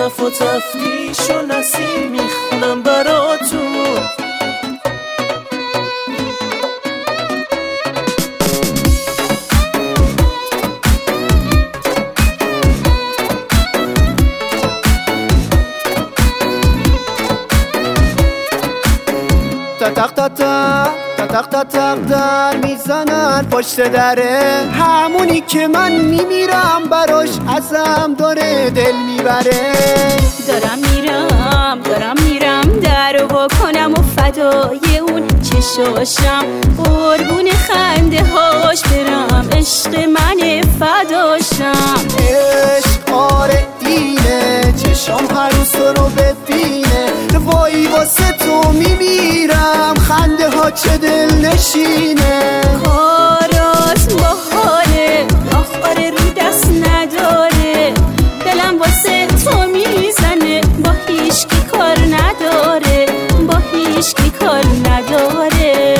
تف و تفتیش و نسیم میخونم براتون. تق تق تق تق تق در میزنن پشت دره، همونی که من میمیرم براش ازم داره دل میبره. دارم میرم درو بکنم و فدای اون چشاشم، قربون خنده هاش برم، عشق من فداشم. عشق آره اینه، چشام هر روز تو رو ببینه، وای واسه تو میمیرم، خنده ها چه دل نشینه. کاراست باحاله، آخاره رو دست نداره، دلم واسه تو میزنه، با هیچکی کار نداره، با هیچکی کار نداره.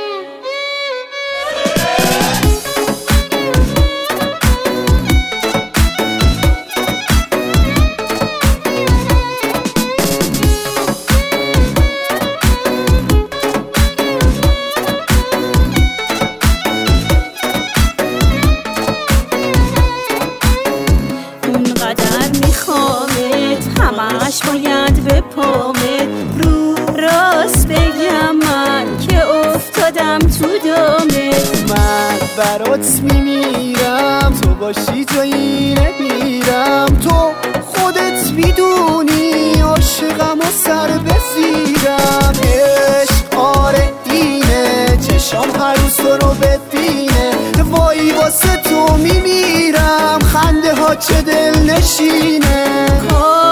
همش باید به پامت رو راست بگم من که افتادم تو دامت. من برات میمیرم، تو باشی جایی نمیرم، تو خودت میدونی عاشقم و سر بزیرم. عشق آره اینه، چشام هر روز تو رو ببینه، وای واسه تو میمیرم، خنده ها چه دل نشینه.